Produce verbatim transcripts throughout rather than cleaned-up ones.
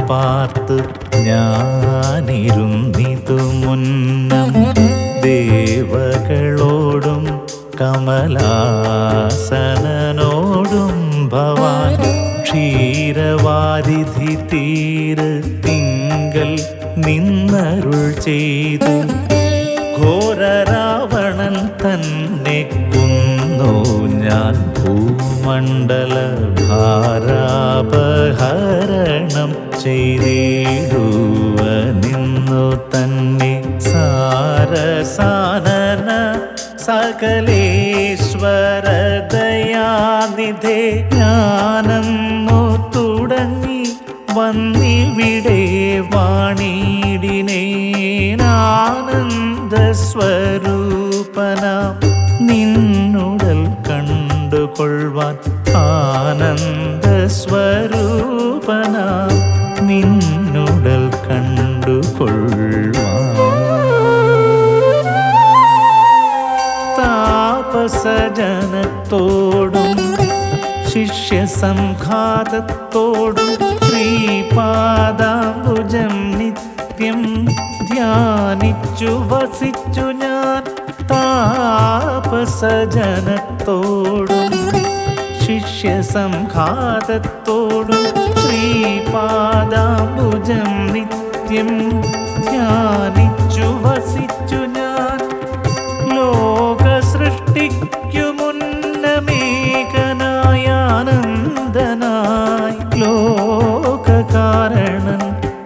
പാർത്ത് ഞാനിരുന്നിതു മുന്നം ദേവകളോടും കമലാസനനോടും ഭവാൻ ക്ഷീരവാരിധി തീരത്തിങ്കൽ നിന്നരുൾ ചെയ്തു. ഘോരരാവണൻ തന്നെ കൊന്നു ഞാൻ ഭൂമണ്ഡല ഭാരാപഹരണം ചെയ്തിടുവനിന്നു തന്നെ. സാരസാനന സകലേശ്വര ദയാനിധേ ഞാനെന്നു തുടങ്ങി വന്നിവിടെ വാണിടിനേനാനന്ദ സ്വരൂപനാം നിന്നുടൽ കണ്ടുകൊള്ളുവാൻ. ആനന്ദ സ്വരൂപനാം നിന്നുടൽ കണ്ടുകൊള്ളുവാൻ. താപസജനത്തോടും ശിഷ്യസംഘാതത്തോടും ശ്രീപാദാംബുജം നിത്യം ധ്യാനിച്ചു വസിച്ചു ഞാൻ. താപസജനത്തോടും ശിഷ്യസംഘാതത്തോടും ശ്രീപാദാംബുജം നിത്യം ധ്യാനിച്ചു വസിച്ചു ഞാൻ. ലോകസൃഷ്ടിക്കു മുന്നമേകനായ ആനന്ദനായി ലോകകാരണൻ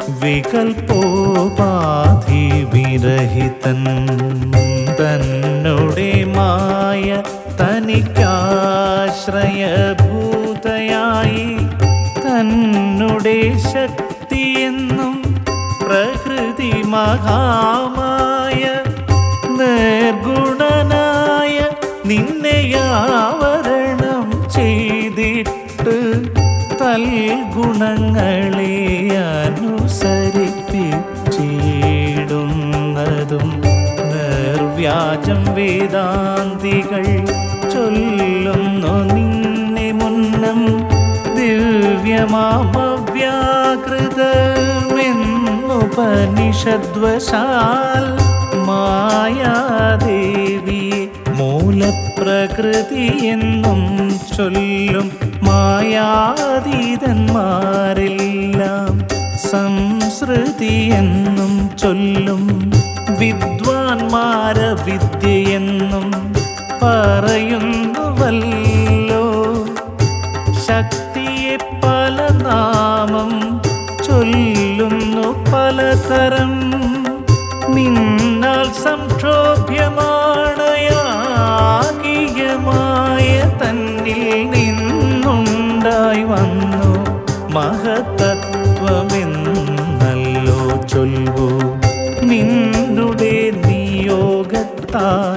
വികൽപ്പോപാധി വിരഹിതൻ. തന്നുടെ മായ തനിക്കാശ്രയഭൂതയായി തന്നുടെ ശക്തിയെന്നും പ്രകൃതി മഹാമായ നിർഗുണനായ നിന്നെയാവരണം ചെയ്തിട്ട് തൽഗുണങ്ങളെ അനുസരിപ്പിച്ചിടുന്നതും നിർവ്യാജം വേദാന്തികൾ ചൊല്ലുന്നു നിന്നെ മുന്നം. ദിവ്യമാമവ്യാകൃതമെന്നുപനിഷദ്വശാൽ മായാദേവിയെ മൂലപ്രകൃതി എന്നും ചൊല്ലും. മായാതീതന്മാരെല്ലാം സംസൃതി എന്നും ചൊല്ലും. വിദ്വാൻമാര വിദ്യയെന്നും പറയുന്നുവല്ലോ. ശക്തിയെ പല നാമം ചൊല്ലുന്നു പലതരം. നിന്നാൽ സംക്ഷോഭ്യമാണയാകിയമായ തന്നിൽ നിന്നുണ്ടായി വന്നു മഹത്തത്വമെന്നല്ലോ ചൊല്ലൂ. നിന്നുടെ നിയോഗത്താൽ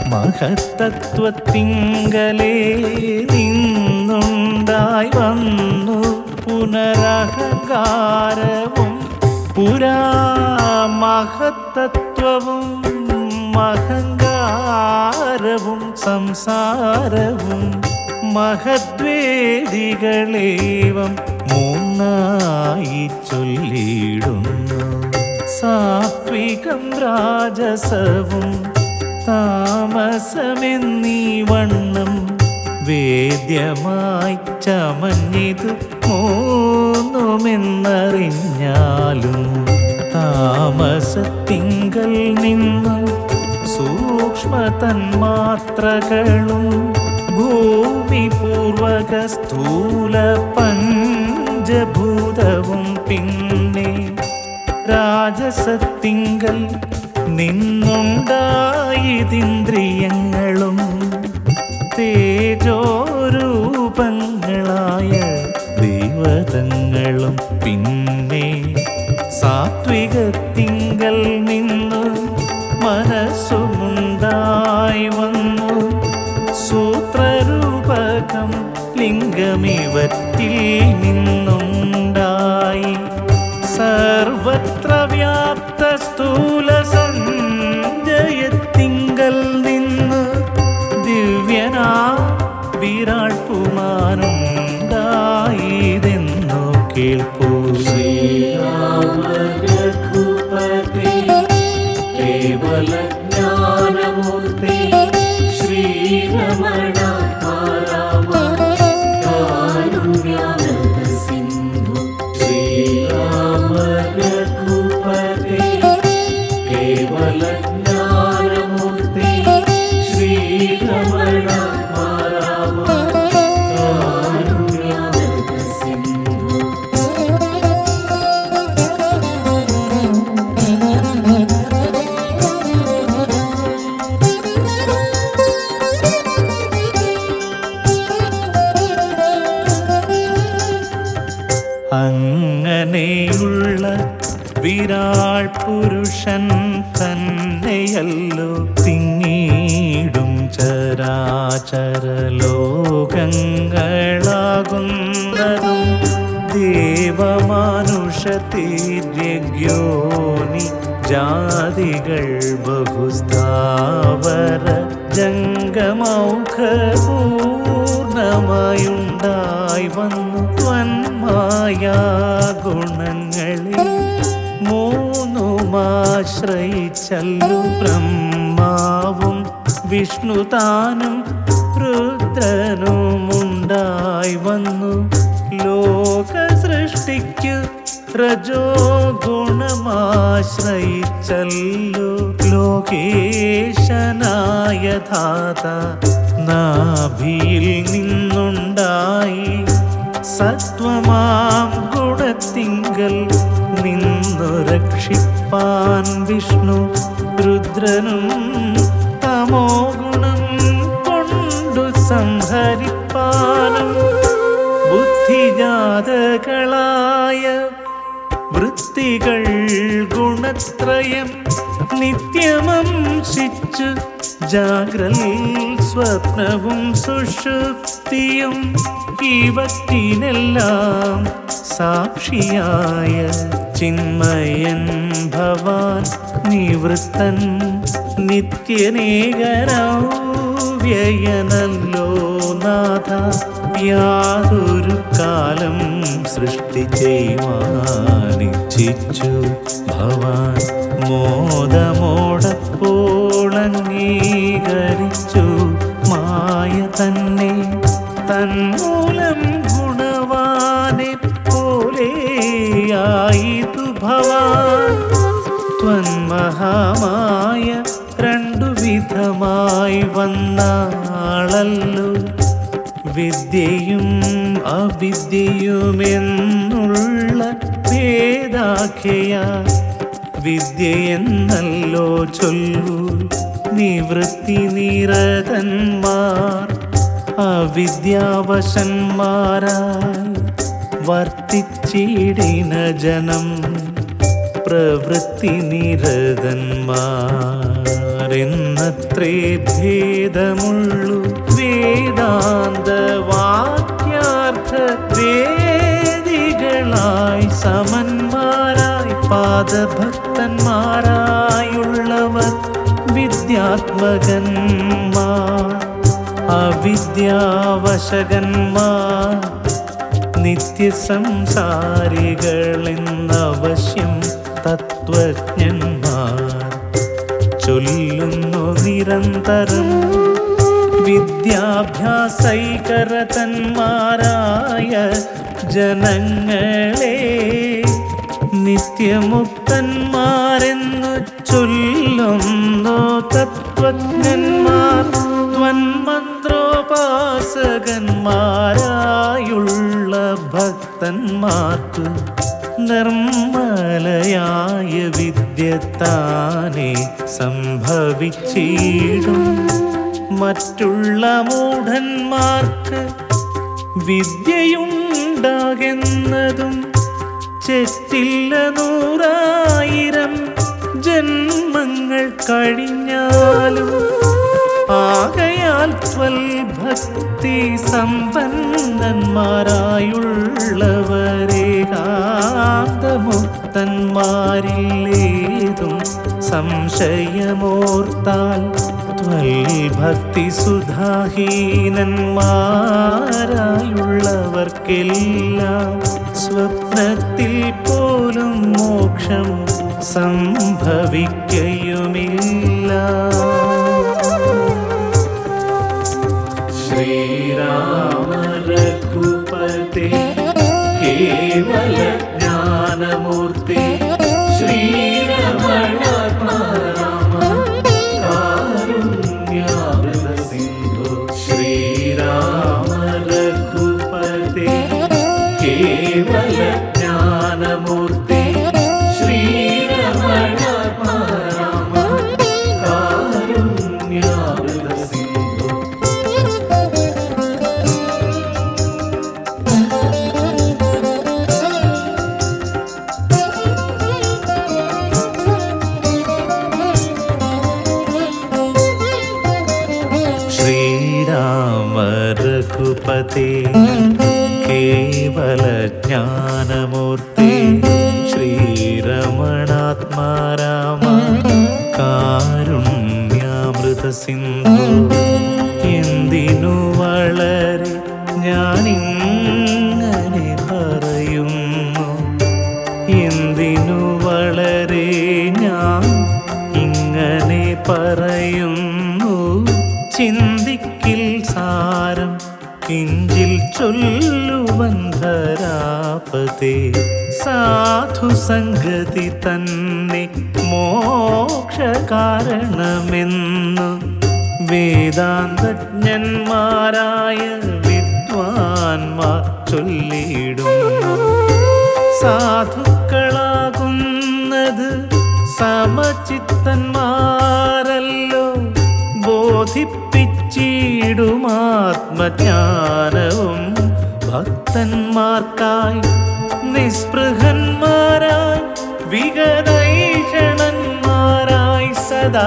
മഹത്തത്വത്തിങ്കലേ നിന്നുണ്ടായി വന്നു പുനരഹങ്കാരവും പുരാ മഹത്തത്വവും മഹങ്കാരവും സംസാരവും മഹദ്വേദികളേവം മൂന്നായി ചൊല്ലിയിടുന്നു. സാത്വികം രാജസവും താമസമെന്നീ വണ്ണം വേദ്യമായി ചമഞ്ഞിതു മൂന്നുമെന്നറിഞ്ഞാലും താമസത്തിങ്കൽ നിന്നു സൂക്ഷ്മ തന്മാത്രകളും ഭൂമി പൂർവക സ്ഥൂല പഞ്ചഭൂതവും പിന്നെ രാജസത്തിങ്കൽ നിന്നുണ്ടായതിന്ദ്രിയങ്ങളും തേജോരൂപങ്ങളായ ദൈവതങ്ങളും പിന്നെ സാത്വികത്തിങ്കൽ നിന്നു മനസ്സുമുണ്ടായി വന്നു. സൂത്രരൂപകം ലിംഗമിവറ്റിൽ നിന്നുണ്ടായി സർവത്ര വ്യാപ്ത സ്ഥൂല സഞ്ജയത്തിങ്കൽ നിന്ന് ദിവ്യനാ വിരാട് പുമാനുണ്ടായതെന്നു കേൾപ്പൂ. വിരാൾ പുരുഷൻ തന്നെയല്ലോ തിങ്ങിയിടും ചരാചര ലോകങ്ങളാകുന്നതും ദേവമാനുഷതീര്യഗ്യോനി ജാതികൾ ബഹുസ്ഥാവര ജംഗമൗഖപൂർണമായുണ്ടായി വന്നു ത്വന്മായാ ഗുണങ്ങളിൽ മൂന്നുമാശ്രയിച്ചല്ലു ബ്രഹ്മാവും വിഷ്ണുതാനും രുദ്രനുമുണ്ടായി വന്നു ലോക സൃഷ്ടിക്കു രജോ ഗുണമാശ്രയിച്ചല്ലോ ലോകേശനായ ധാത നാഭിയിൽ നിന്നുണ്ടായി സത്വമാം ഗുണത്തിങ്കൽ നിന്നു രക്ഷിപ്പാൻ വിഷ്ണു രുദ്രനും തമോ ഗുണം കൊണ്ടു സംഹരിപ്പാനും ബുദ്ധിജാതകളായ വൃത്തികൾ ഗുണത്രയം നിത്യമംശിച്ചു ജാഗ്രൽ സ്വപ്നവും സുഷുപ്തിയും ഇവറ്റിനെല്ലാം സാക്ഷിയായ ചിന്മയൻ ഭവാൻ നിവൃത്തൻ നിത്യനേകരവ്യയനല്ലോ നാഥ യാതൊരു കാലം സൃഷ്ടി ചെയ്യുവാനിച്ഛിച്ചു ഭവാൻ മോദമോടപ്പോളംഗീകരിച്ചു മായ തന്നെ തന്മൂലം ഗുണവാനെ പോലെയായിതു ഭവാൻ ത്വന്മഹാമായ രണ്ടു വിധമായി വന്നാളല്ലോ വിദ്യയും അവിദ്യയുമെന്നുള്ള ഭേദാഖ്യയ വിദ്യയെന്നല്ലോ ചൊല്ലു നിവൃത്തി നിരതന്മാർ അവിദ്യാവശന്മാരായി വർത്തിച്ചിടിന ജനം പ്രവൃത്തി നിരതന്മാരെന്നത്രേ ഭേദമുള്ളു വേദാന്ത വാക്യാർത്ഥ വേദികളായി സമന്മാരായി പാദഭക്തന്മാരായുള്ളവർ വിദ്യാത്മകന്മാർ അവിദ്യാവശകന്മാർ നിത്യസംസാരികളെന്നവശ്യം തത്വജ്ഞന്മാർ ചൊല്ലുന്നു നിരന്തരം വിദ്യാഭ്യാസൈകരതന്മാരായ ജനങ്ങളെ നിത്യമുക്തന്മാരെന്നു ചൊല്ലുന്നു തത്വജ്ഞന്മാർ ത്വന്മന്ത്രോപാസകന്മാരായുള്ള ഭക്തന്മാർക്ക് നിർമ്മലയായ വിദ്യ താനെ സംഭവിച്ചിടും മറ്റുള്ള മൂഢന്മാർക്ക് വിദ്യയുണ്ടാകുന്നതും ചെറ്റില്ല നൂറായിരം ജന്മങ്ങൾ കഴിഞ്ഞാലും ആകയാൽ ത്വൽഭക്തി സമ്പന്നന്മാരായുള്ളവരേകാന്തമുക്തന്മാരില്ലേതും സംശയമോർത്താൽ ത്വൽഭക്തി സുധാഹീനന്മാരായുള്ളവർക്കെല്ലാം സ്വപ്നത്തിൽ പോലും മോക്ഷം സംഭവിക്കയുമില്ല. ശ്രീരാമ രഘുപതി കേവല ജ്ഞാനമൂർത്തി ശ്രീരമണാത്മാ രാമ കാരുണ്യാമൃത സിന്ധു. ശ്രീരാമ രഘുപതി കേവല ജ്ഞാനമൂർത്തി ശ്രീരമണാത്മാ രാമ കാരുണ്യാമൃത രഘുപതേ കേവല ജ്ഞാനമൂർത്തി ശ്രീരമണാത്മാ രാമ കാരുണ്യാമൃത സിന്ധു എന്തിനു വളരെ ഞാനിങ്ങനെ പറയുന്നു എന്തിനു വളരെ ഞാൻ ഇങ്ങനെ പറയുന്നു ചിന്തിക്കിൽ സാരം കിഞ്ചിൽ ചൊല്ലുവന്ധരാപതേ സാധു സംഗതി തന്നെ മോക്ഷ കാരണമെന്നു വേദാന്തജ്ഞന്മാരായ വിദ്വാൻമാർ ചൊല്ലിയിടുന്നു സാധുക്കളാകുന്നത് സമചിത്തന്മാരല്ലോ ബോധിപ്പിച്ചിടും ആത്മജ്ഞാനവും ഭക്തന്മാർക്കായി നിസ്പൃഹന്മാരായി വിഗതൈഷണന്മാരായി സദാ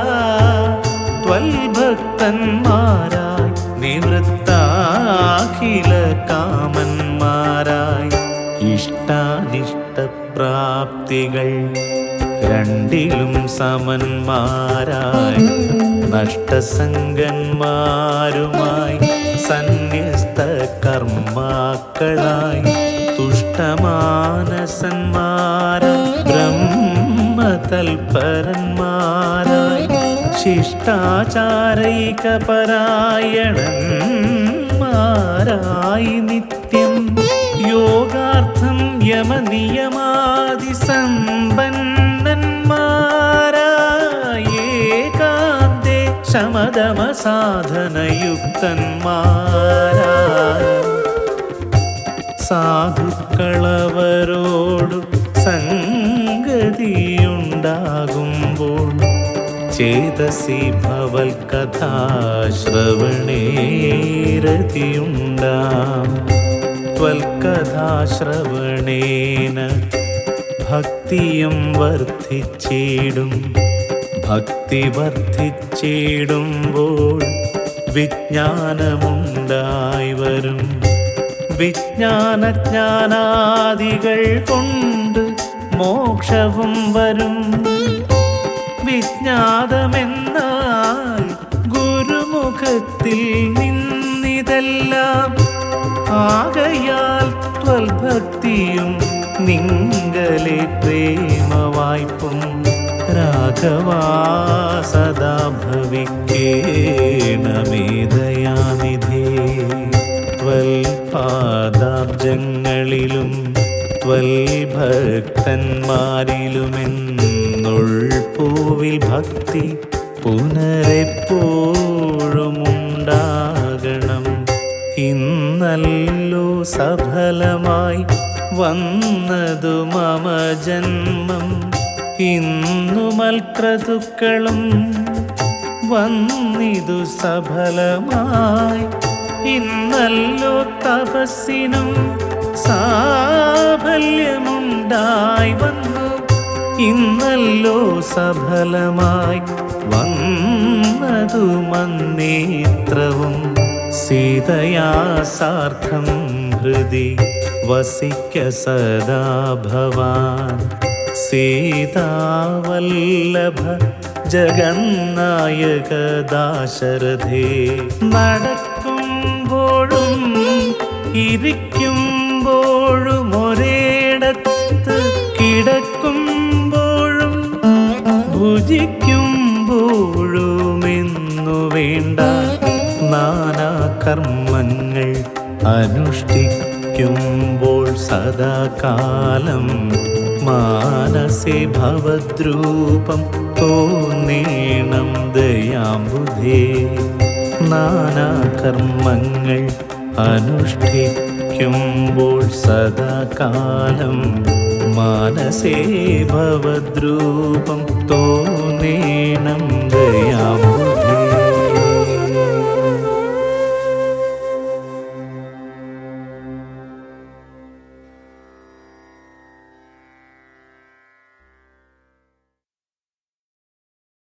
ത്വൽഭക്തന്മാരായി നിവൃത്താഖില കാമന്മാരായി ഇഷ്ടാനിഷ്ടപ്രാപ്തികൾ രണ്ടിലും സമന്മാരായി നഷ്ടസംഗന്മാരുമായി സന്യസ്ത കർമാക്കളായി തുഷ്ടമാനസന്മാരായി ബ്രഹ്മതൽപരന്മാരായി ശിഷ്ടാചാരൈകപരായണന്മാരായി നിത്യം യോഗാർത്ഥം യമനിയമാദി സമ്പന്നന്മാരായി ഏകാന്തേ ശമദമ സാധനയുക്തന്മാരായി സാധുക്കളവരോടു സംഗതിയുണ്ടാകുമ്പോൾ ചേതസി ഭവൽ കഥാശ്രവണേ രതിയുണ്ടാം ത്വൽകഥാശ്രവണേന ഭക്തിയും വർദ്ധിച്ചിടും ഭക്തി വർദ്ധിച്ചിടുമ്പോൾ വിജ്ഞാനമുണ്ടായി വരും വിജ്ഞാനജ്ഞാനാദികൾ കൊണ്ട് മോക്ഷവും വരും വിജ്ഞാതമെന്നാൽ ഗുരുമുഖത്തിൽ നിന്നിതെല്ലാം ആകയാൽ ത്വൽഭക്തിയും നിങ്കലെ പ്രേമവായ്പും രാഘവാ സദാ ഭവിക്കേണമേ ദയാനിധേ ത്വൽപാദാബ്ജങ്ങളിലും ത്വൽഭക്തന്മാരിലുമെന്നുൾപ്പൂവിൽ ഭക്തി പുനരെപ്പോഴും ഉണ്ടാകണം ഇന്നല്ലോ സഫലമായി വന്നതു മമ ജന്മം ഇന്നു മൽക്രതുക്കളും വന്നിതു സഫലമായി ഇന്നല്ലോ തപസ്സിനും സാഫല്യമുണ്ടായി വന്നു ഇന്നല്ലോ സഫലമായി വന്നതു മന്നേത്രവും സീതയാ സാർത്ഥം ഹൃദി വസിക്ക സദാ ഭവാൻ സീതാവല്ലഭ ജഗന്നായക ദാശരഥേ നടക്കുമ്പോഴും ഇരിക്കുമ്പോഴും ഒരേടത്ത് കിടക്കുമ്പോഴും ഭുജിക്കുമ്പോഴുമെന്നു വേണ്ട നാനാ കർമ്മങ്ങൾ അനുഷ്ഠിക്കുമ്പോൾ സദാകാലം മാനസേ ഭവദ്രൂപം തോന്നേണം ദയാംബുധേ നാനാ കർമ്മങ്ങൾ അനുഷ്ഠിക്കുമ്പോൾ സദാകാലം മാനസേ ഭവദ്രൂപം തോന്നേണം ദയാംബുധേ